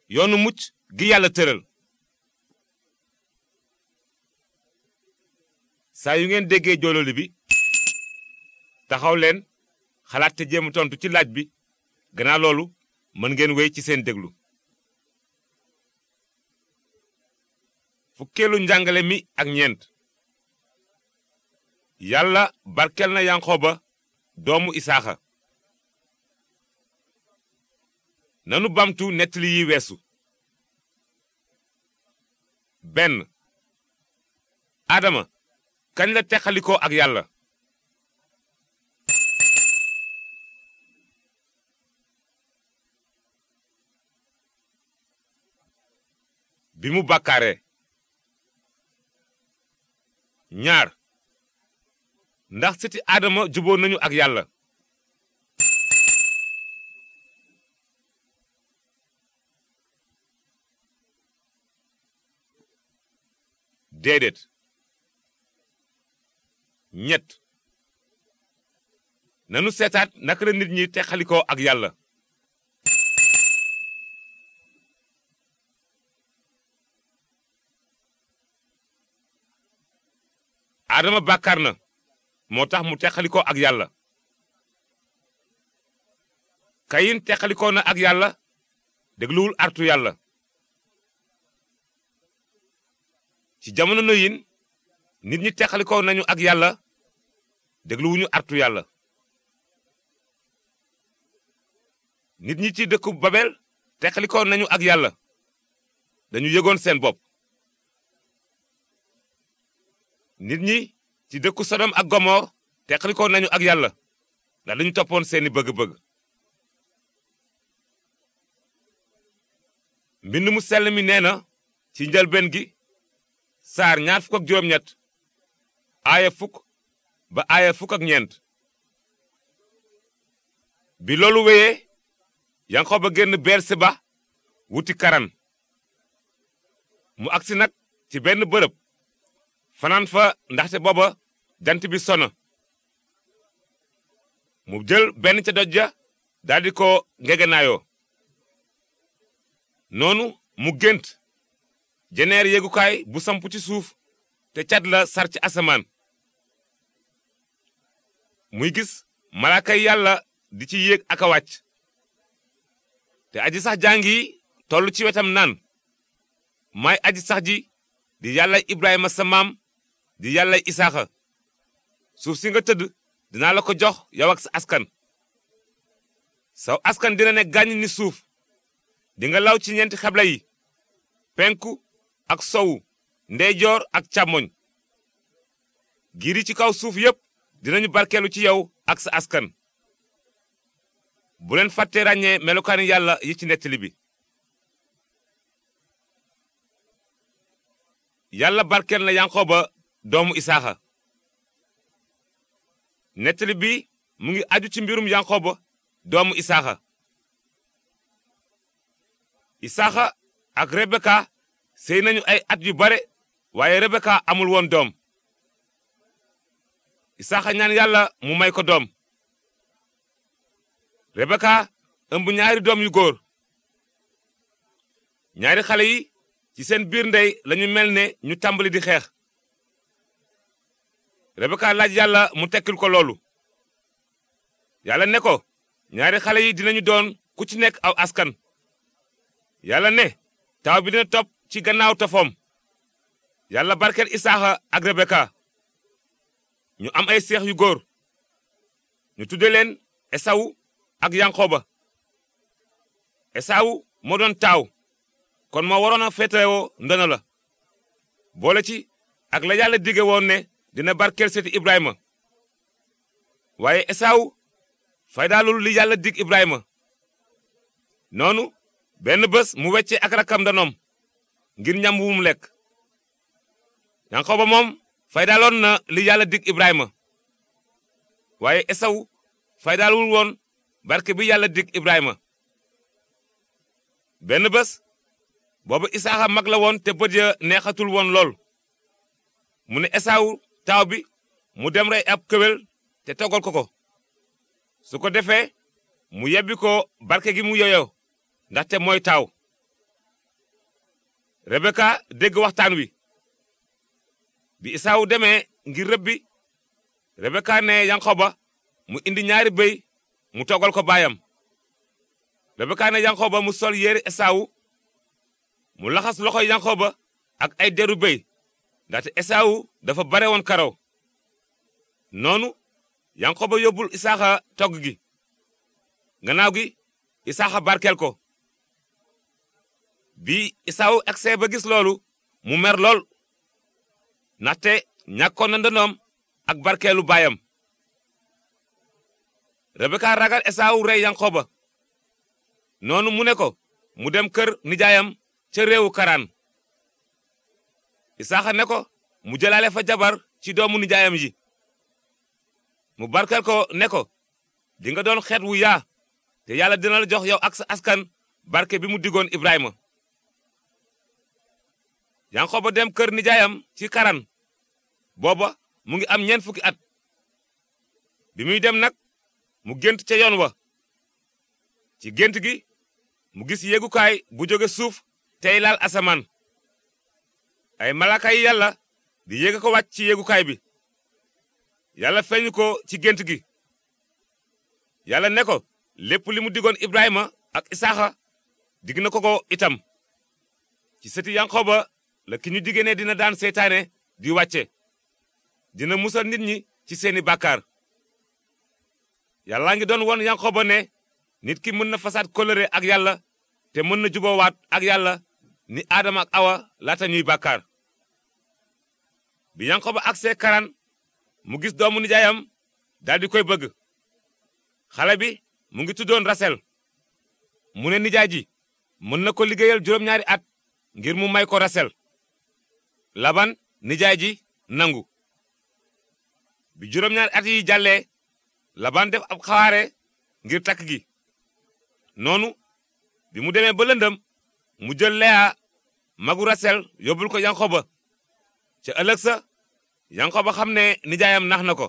yoonu mucc gi yàlla tëral. saa yu ngeen déggee joololi bi taxaw leen xalaat te jéem tontu ci laaj bi gannaaw loolu mën ngeen wéy ci seen déglu. fukkeelu njàngale mi ak ñeent. yàlla barkel na yanqooba doomu isaaxa. nanu bamtu nettali yi weesu. benn. adama kañ la teqalikoo ak yàlla. bi mu bàkkaaree. ñaar. ndax sëti aadama juboo nañu ak yàlla. déedéet. ñett. nanu seetaat naka la nit ñi teqalikoo ak yàlla. aadama bàkkaar na moo tax mu teqalikoo ak yàlla. kayin teqalikoo na ak yàlla dégluwul artu yàlla. ci jamono noyin nit ñi teqalikoo nañu ak yàlla dégluwuñu artu yàlla. nit ñi ci dëkku babel teqalikoo nañu ak yàlla dañu yëgoon seen bopp. nit ñi ci dëkku sodom ak gomor teqalikoo nañu ak yàlla ndax dañu toppoon seeni bëgg-bëgg. mbind mu sell mi nee na ci njëlbeen gi saar ñaar fukk ak juróom-ñett aaya fukk ba aaya fukk ak ñeent. bi loolu wéyee yanqooba génn berseba wuti karan. mu agsi nag ci benn bërëb fanaan fa ndaxte booba jant bi sona. mu jël benn ca doj ja daldi ko ngegenaayoo. noonu mu gént jeneer yéegukaay bu samp ci suuf te cat la sar ci asamaan. muy gis malaakay yàlla di ci yéeg ak a wàcc. te aji sax jàngi tollu ci wetam naan maay aji sax ji di yàlla ibrahima sa maam di yàlla isaaxa. suuf si nga tëdd dinaa la ko jox yow ak sa askan. saw askan dina ne gàññ ni suuf. dinga law ci ñeenti xebla yi penku ak sowu ndeyjoor ak càmmoñ. giir yi ci kaw suuf yépp dinañu barkeelu ci yow ak sa askan. bu leen fàtte ràññee melokaani yàlla yi ci nettali bi. yàlla barkeel na yanqooba doomu isaaxa. nettali bi mu ngi aju ci mbirum yanqooba doomu isaaxa. isaaxa ak rebeka sey nañu ay at yu bare waaye rebeka amul woon doom. isaaxa ñaan yàlla mu may ko doom. rebeka ëmb ñaari doom yu góor. ñaari xale yi ci seen biir ndey lañu mel ne ñu tàmbali di xeex. rebeka laaj yàlla mu tekkil ko loolu. yàlla ne ko ñaari xale yi dinañu doon ku ci nekk aw askan. yàlla ne taaw bi dina topp ci gannaaw tofoom. yàlla barkeel isaaxa ak rebeka. ñu am ay seex yu góor. ñu tudde leen esawu ak yanqooba. esawu moo doon taaw kon moo waroon a féetewoo ndono la. boole ci ak la yàlla dige woon ne dina barkeel seeti ibrahima. waaye esawu faydaalul li yàlla dig ibrahima. noonu benn bés mu wecce ak rakkam ndonoom ngir ñam wu mu lekk. yanqooba moom faydaaloon na li yàlla dig ibrahima. waaye esawu faydaalul woon barke bi yàlla dig ibrahima. benn bés boobu isaaxa mag la woon te bët ya neexatul woon lool. mu ne esaawu taaw bi mu dem rey ab kéwél te toggal ko ko. su ko defee mu yebbi ko barke gi mu yoyoo ndaxte mooy taaw. rebeka dégg waxtaan wi bi isaawu demee ngir rëbbi rebeka ne yankoba mu indi ñaari béy mu toggal ko baayam rebeka ne yankoba mu sol yére esaawu mu laxas loxoy yankoba ak ay deru béy ndaxte esaawu dafa bare woon karaw noonu yankoba yóbbul isaaxa togg gi gannaaw gi isaaxa barkeel ko bi isaawu agsee ba gis loolu mu mer lool ndaxte ñàkkoon na ndonoom ak barkeelu baayam rebeka ragal esaawu rey yankoba noonu mu ne ko mu dem kër nijaayam ca réewu karaan isaaxa ne ko mu jëlaale fa jabar ci doomu nijaayam yi mu barkeel ko ne ko di nga doon xeet wu yaa te yàlla dina la jox yow ak sa askan barke bi mu digoon ibrahima yankoba dem kër nijaayam ci karan booba mu ngi am 4 fukki at bi muy dem nag mu gént ca yoon wa ci gént gi mu gis yéegukaay bu jóge suuf tey laal asamaan ay malaka yi yàlla di yéega ko wàcc ci yéegukaay bi yàlla feeñu ko ci gént gi yàlla ne ko lépp li mu digoon ibrahima ak isaaxa dig na ko itam ci sëti yankoba la ki ñu dige ne dina daan seytaane di wàcce dina musal nit ñi ci seeni bàkkaar yàlla ngi doon won yankoba ne nit ki mën na fasaat kóllëre ak yàlla te mën na juboowaat ak yàlla ni aadama ak awa laata ñuy bàkkaar bi yankoba agsee karan mu gis doomu nijaayam daldi koy bëgg xale bi mu ngi tuddoon rasel mu ne nijaay ji mën na ko liggéeyal 2 at ngir mu may ko rasel laban nijaay ji nangu bi 2 at yi jàllee laban def ab xawaare ngir takk gi noonu bi mu demee ba lëndëm mu jël leya magu rasel yóbbul ko yankoba ca ëllëg sa yankoba xam ne nijaayam nax na ko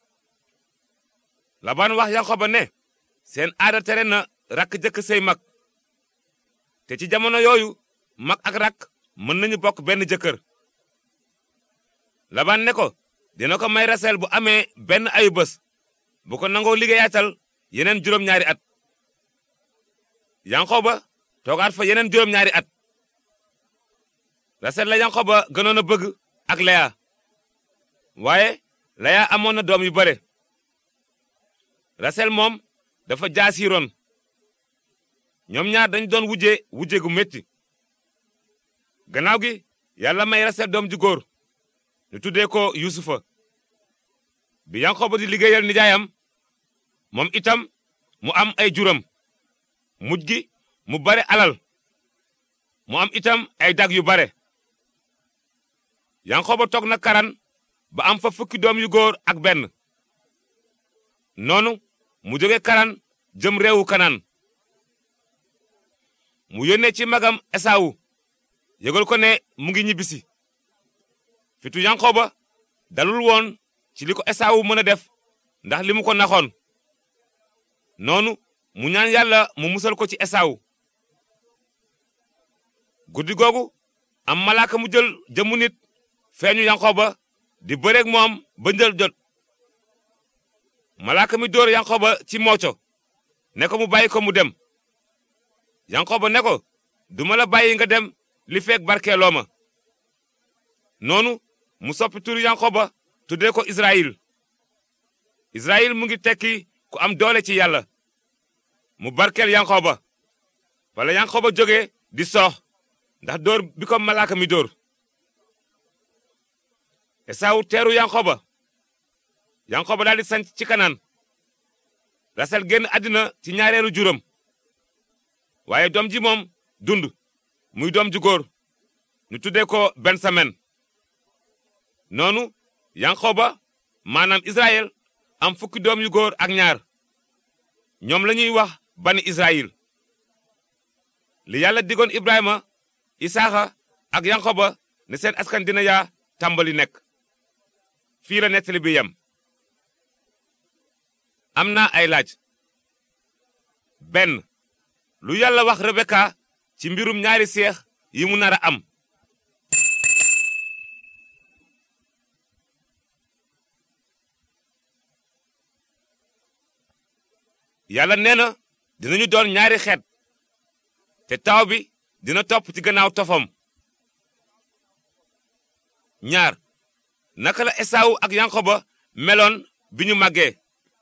laban wax yankoba ne seen aada tere na rakk jëkk sey mag te ci jamono yooyu mag ak rakk mën nañu bokk benn jëkkër laban ne ko dina ko may rasel bu amee benn ayu bés bu ko nangoo liggéeyaatal yeneen 2 at yankoba toogaat fa yeneen 2 at rasel la yankoba gënoon a bëgg ak leya waaye leya amoon na doom yu bare rasel moom dafa jaasiiroon ñoom ñaar dañu doon wujje gu metti gannaaw gi yàlla may rasel doom ju góor ñu tuddee ko yusufa bi yankoba di liggéeyal nijaayam moom itam mu am ay juram mujj gi mu bare alal mu am itam ay dag yu bare yankoba toog na karan ba am fa 10 doom yu góor ak benn noonu mu jóge karan jëm réewu kanaan mu yónnee ci magam esaawu yëgal ko ne mu ngi ñibbisi fitu yankoba dalul woon ci li ko esaawu mën a def ndax li mu ko naxoon noonu mu ñaan yàlla mu musal ko ci esaawu guddi googu am malaaka mu jël jëmu nit feeñu yankoba di bëreeg moom ba njël jot malaaka mi dóor yankoba ci mooco ne ko mu bàyyi ko mu dem yankoba ne ko duma la bàyyi nga dem li feek barkeeloo ma noonu mu soppi turu yankoba tuddee ko israyil israyil mu ngi tekki ku am doole ci yàlla mu barkeel yankoba wala yankoba jóge di soox ndax dóor bi ko malaaka mi dóor esaawu teeru yankoba daldi sanc ci kanaan rasel génn àddina ci ñaareelu juram waaye doom ji moom dund muy doom ju góor ñu tuddee ko bensamen noonu yankoba maanaam israyel am 10 doom yu góor ak ñaar ñoom lañuy wax bani israyil li yàlla digoon ibrahima isaaxa ak yankoba ne seen askan dina yaa tàmbali nekk fii la nettali bi yem am na ay laaj benn lu yàlla wax rebeka ci mbirum ñaari seex yi mu nar a am yàlla nee na dinañu doon ñaari xeet te taaw bi dina topp ci gannaaw tofam. ñaar naka la esaawu ak yankoba meloon bi ñu màggee.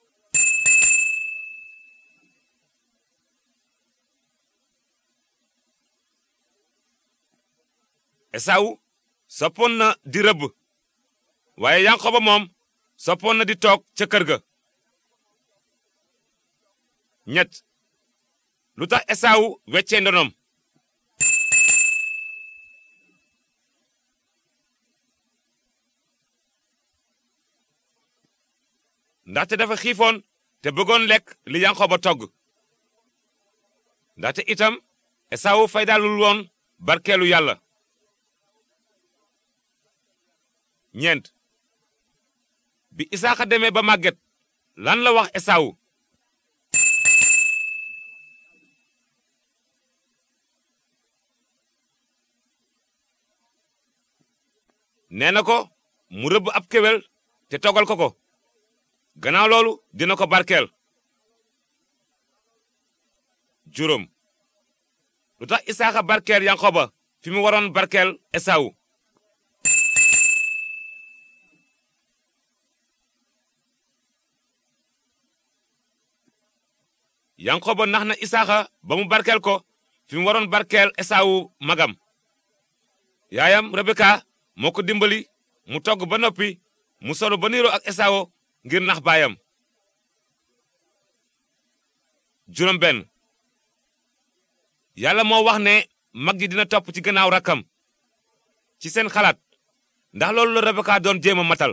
esaawu soppoon na di rëbb waaye yankoba moom soppoon na di toog ca kër ga. ñett lu tax esaawu weccee ndonom. ndaxte dafa xiifoon te bëggoon lekk li yankoba togg. ndaxte itam esaawu faydaalul woon barkeelu yàlla. ñeent bi isaaxa demee ba màgget lan la wax esaawu. nee na ko mu rëbb ab kéwél te toggal ko ko gannaaw loolu dina ko barkeel. juróom lu tax isaaxa barkeel yankoba fi mu waroon barkeel esaawu. yankoba nax na isaaxa ba mu barkeel ko fi mu waroon barkeel esaawu magam. yaayam rebeka moo ko dimbali mu togg ba noppi mu solu ba niiroo ak esaawu ngir nax baayam. juróom benn yàlla moo wax ne mag ji dina topp ci gannaaw rakkam. ci seen xalaat ndax loolu la rebeka doon jéem a matal.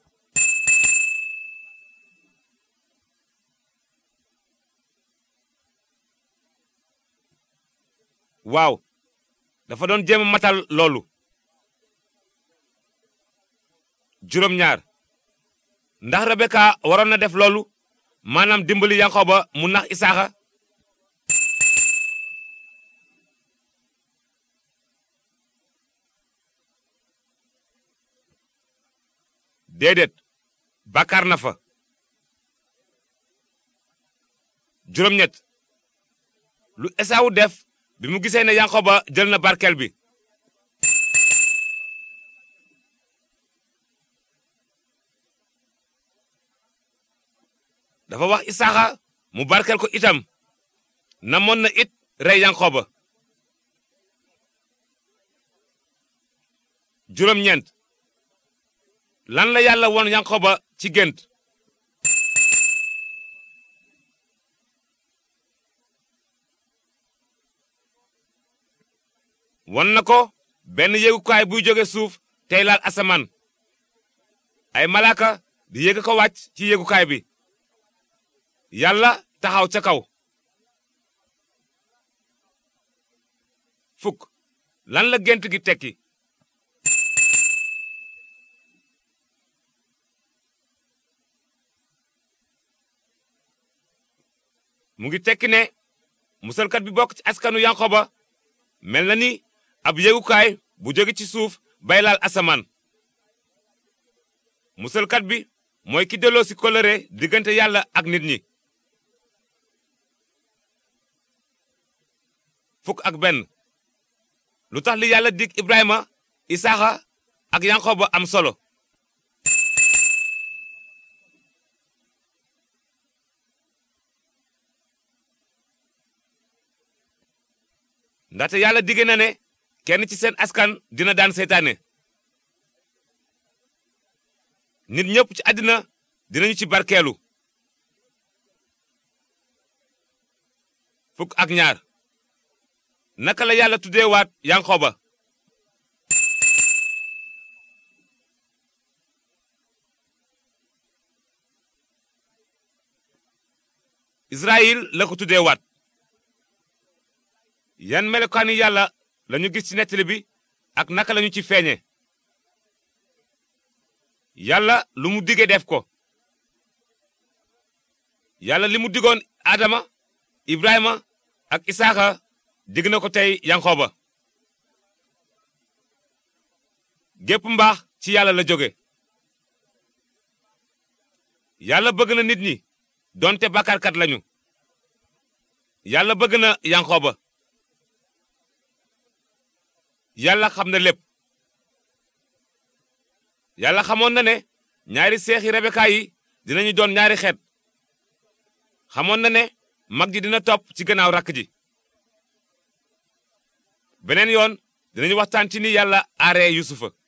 waaw dafa doon jéem a matal loolu. juróom ñaar ndax rebeka waroon na def loolu maanaam dimbali yankoba mu nax isaaxa. déedéet bàkkaar na fa. juróom ñett lu esaawu def bi mu gisee ne yankoba jël na barkeel bi. dafa wax isaaxa mu barkeel ko itam namoon na it rey yankoba. juróom ñeent lan la yàlla won yankoba ci gént. won na ko benn yéegukaay buy jóge suuf tey laal asamaan ay malaaka di yéeg ko wàcc ci yéegukaay bi. yàlla taxaw ca kaw. fukk lan la gént gi tekki. mu ngi tekki ne musalkat bi bokk ci askanu yankoba mel na ni ab yéegukaay bu jóge ci suuf bay laal asamaan. musalkat bi mooy ki delloo si kóllëre diggante yàlla ak nit ñi. fukk ak benn lu tax li yàlla dig ibrahima isaaxa ak yankoba am solo. ndaxte yàlla dige na ne kenn ci seen askan dina daan seytaane. nit ñépp ci àddina dinañu ci barkeelu. fukk ak ñaar naka la yàlla tuddeewaat yankoba. israyil la ko tuddeewaat. yan melokaani yàlla lañu gis ci nettali bi ak naka lañu ci feeñe. yàlla lu mu dige def ko. yàlla li mu digoon adama ibrahima ak isaaxa dig na ko tey yankoba. gépp mbaax ci yàlla la jóge. yàlla bëgg na nit ñi donte bàkkaarkat lañu yàlla bëgg na yanqooba yàlla xam na lépp yàlla xamoon na ne ñaari seexi rebeka yi dinañu doon ñaari xeet xamoon na ne mag ji dina topp ci gannaaw rakk ji beneen yoon dinañu waxtaan ci ni yàlla aaree yusufa